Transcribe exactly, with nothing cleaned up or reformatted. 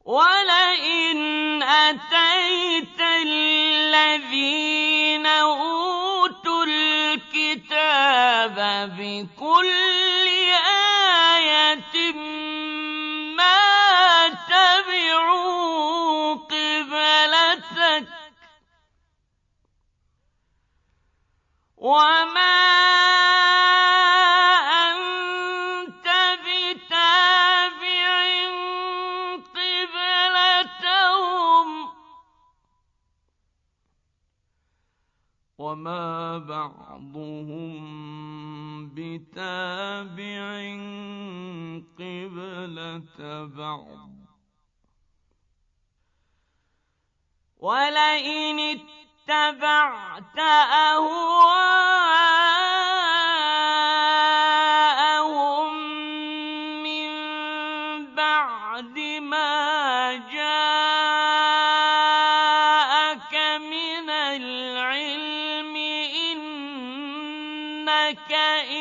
وَلَئِنْ أَتَيْتَ الَّذِينَ أُوتُوا الْكِتَابَ بِكُلِّ آيَةٍ مَا تَبِعُوا قِبْلَتَكَ وَمَا أَنتَ بِتَابِعٍ قِبْلَتَهُمْ ۚ وَمَا بَعْضُهُم بِتَابِعٍ قِبْلَةَ بَعْضٍ ۚ وَلَئِنِ اتَّبَعْتَ أَهْوَاءَهُم مِّن بَعْدِ مَا جَاءَكَ مِنَ الْعِلْمِ إِنَّكَ